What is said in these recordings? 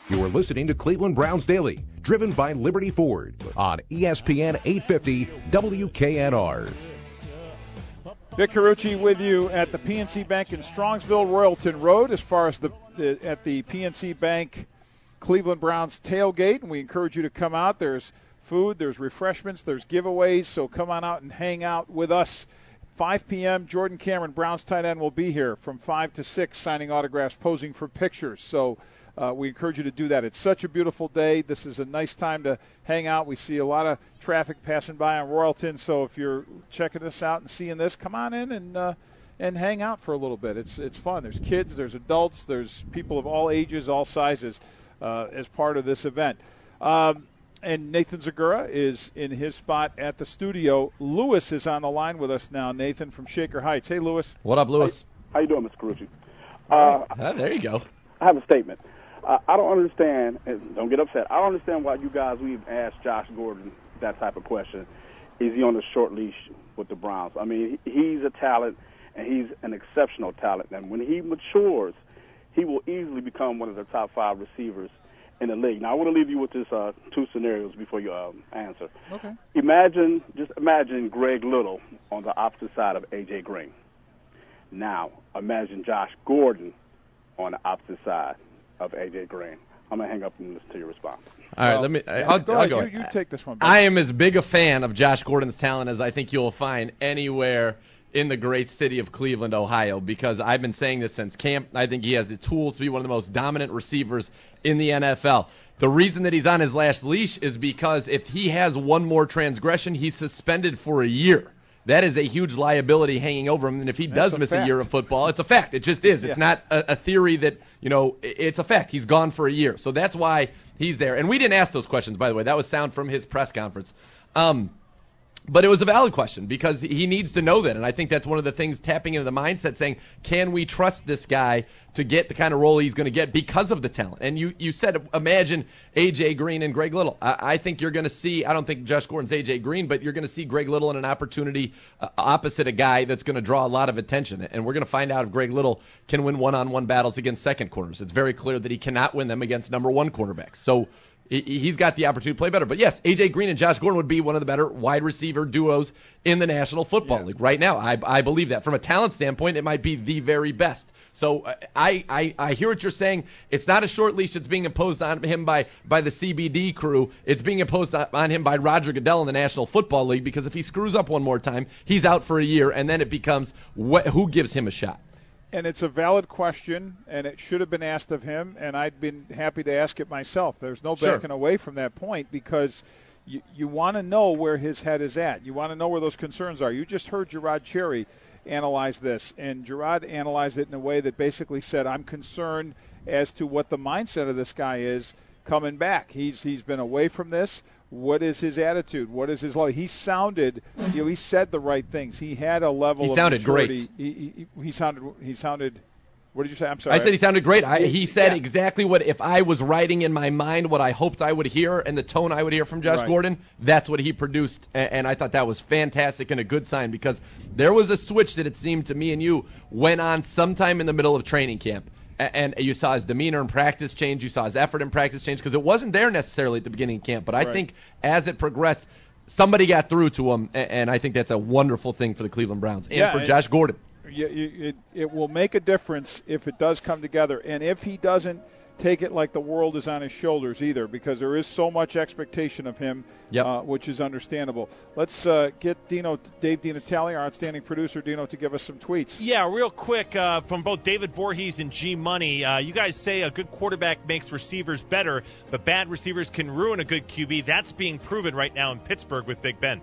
You are listening to Cleveland Browns Daily, driven by Liberty Ford on ESPN 850 WKNR. Vic Carucci with you at the PNC Bank in Strongsville, Royalton Road, as far as at the PNC Bank Cleveland Browns tailgate. And we encourage you to come out. There's food, there's refreshments, there's giveaways. So come on out and hang out with us. 5 p.m., Jordan Cameron, Browns tight end, will be here from 5 to 6 signing autographs, posing for pictures. So we encourage you to do that. It's such a beautiful day. This is a nice time to hang out. We see a lot of traffic passing by on Royalton. So if you're checking this out and seeing this, come on in and hang out for a little bit. It's fun. There's kids, there's adults, there's people of all ages, all sizes as part of this event. And Nathan Zagura is in his spot at the studio. Lewis is on the line with us now, Nathan, from Shaker Heights. Hey, Lewis. What up, Lewis? How you doing, Mr. Carucci? There you go. I have a statement. I don't understand, and don't get upset, I don't understand why you guys we've asked Josh Gordon that type of question. Is he on a short leash with the Browns? I mean, he's a talent, and he's an exceptional talent. And when he matures, he will easily become one of the top 5 receivers in the league. Now, I want to leave you with this 2 scenarios before you answer. Okay. Just imagine Greg Little on the opposite side of A.J. Green. Now, imagine Josh Gordon on the opposite side of A.J. Green. I'm going to hang up and listen to your response. All right, I'll go. You take this one. I am as big a fan of Josh Gordon's talent as I think you'll find anywhere in the great city of Cleveland, Ohio, because I've been saying this since camp. I think he has the tools to be one of the most dominant receivers in the NFL. The reason that he's on his last leash is because if he has one more transgression, he's suspended for a year. That is a huge liability hanging over him. And if he does miss a year of football, it's a fact. It just is. It's not a theory that, it's a fact. He's gone for a year. So that's why he's there. And we didn't ask those questions, by the way. That was sound from his press conference. But it was a valid question because he needs to know that. And I think that's one of the things tapping into the mindset, saying, can we trust this guy to get the kind of role he's going to get because of the talent? And you said, imagine A.J. Green and Greg Little. I think you're going to see, I don't think Josh Gordon's A.J. Green, but you're going to see Greg Little in an opportunity opposite a guy that's going to draw a lot of attention. And we're going to find out if Greg Little can win one-on-one battles against second corners. It's very clear that he cannot win them against number 1 quarterbacks. So he's got the opportunity to play better. But, yes, A.J. Green and Josh Gordon would be one of the better wide receiver duos in the National Football League right now. I believe that. From a talent standpoint, it might be the very best. So I hear what you're saying. It's not a short leash that's being imposed on him by the CBD crew. It's being imposed on him by Roger Goodell in the National Football League, because if he screws up one more time, he's out for a year, and then it becomes who gives him a shot. And it's a valid question, and it should have been asked of him, and I'd been happy to ask it myself. There's no backing away from that point, because you want to know where his head is at. You want to know where those concerns are. You just heard Gerard Cherry analyze this, and Gerard analyzed it in a way that basically said, I'm concerned as to what the mindset of this guy is coming back. He's been away from this. What is his attitude? What is his level? He sounded, he said the right things. He had a level of maturity. He sounded, what did you say? I'm sorry. I said he sounded great. He said exactly what, if I was writing in my mind what I hoped I would hear and the tone I would hear from Josh Gordon, that's what he produced. And I thought that was fantastic and a good sign, because there was a switch that it seemed to me and you went on sometime in the middle of training camp. And you saw his demeanor in practice change. You saw his effort in practice change, because it wasn't there necessarily at the beginning of camp. But I think as it progressed, somebody got through to him, and I think that's a wonderful thing for the Cleveland Browns and for Josh Gordon. It will make a difference if it does come together. And if he doesn't take it like the world is on his shoulders either, because there is so much expectation of him, which is understandable. Let's get Dave DiNatale, our outstanding producer, Dino, to give us some tweets. Yeah, real quick, from both David Voorhees and G Money. You guys say a good quarterback makes receivers better, but bad receivers can ruin a good QB. That's being proven right now in Pittsburgh with Big Ben.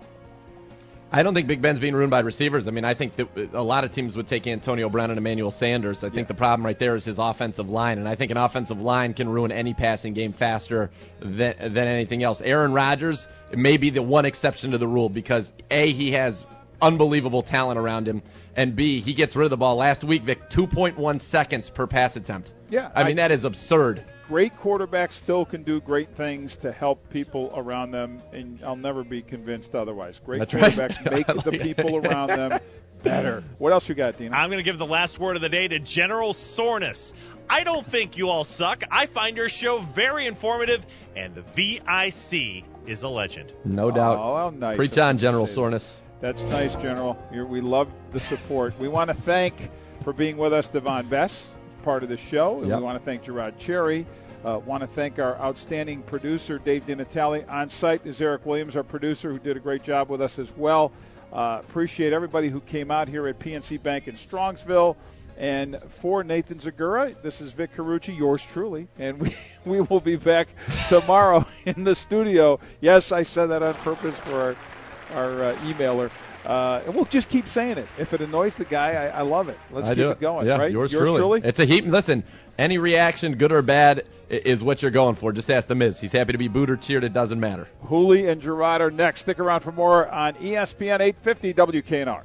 I don't think Big Ben's being ruined by receivers. I mean, I think that a lot of teams would take Antonio Brown and Emmanuel Sanders. I think the problem right there is his offensive line, and I think an offensive line can ruin any passing game faster than anything else. Aaron Rodgers may be the one exception to the rule, because, A, he has unbelievable talent around him, and B, he gets rid of the ball. Last week, Vic, 2.1 seconds per pass attempt. Yeah. I mean, that is absurd. Great quarterbacks still can do great things to help people around them, and I'll never be convinced otherwise. Great That's quarterbacks right. make the people around them better. What else you got, Dina? I'm going to give the last word of the day to General Soreness. I don't think you all suck. I find your show very informative, and the VIC is a legend. No doubt. Oh, how nice. Preach on, General Soreness. That's nice, General. We love the support. We want to thank, for being with us, Devon Bess, part of the show. And Yep. we want to thank Gerard Cherry. Want to thank our outstanding producer, Dave DiNatale. On site is Eric Williams, our producer, who did a great job with us as well. Appreciate everybody who came out here at PNC Bank in Strongsville. And for Nathan Zagura, this is Vic Carucci, yours truly. And we will be back tomorrow in the studio. Yes, I said that on purpose for our emailer. And we'll just keep saying it. If it annoys the guy, I love it. Let's keep it going, yeah, right? Yours truly. It's a heap. Listen, any reaction, good or bad, is what you're going for. Just ask The Miz. He's happy to be booed or cheered. It doesn't matter. Hooley and Gerard are next. Stick around for more on ESPN 850 WKNR.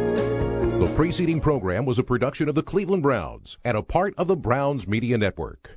The preceding program was a production of the Cleveland Browns and a part of the Browns Media Network.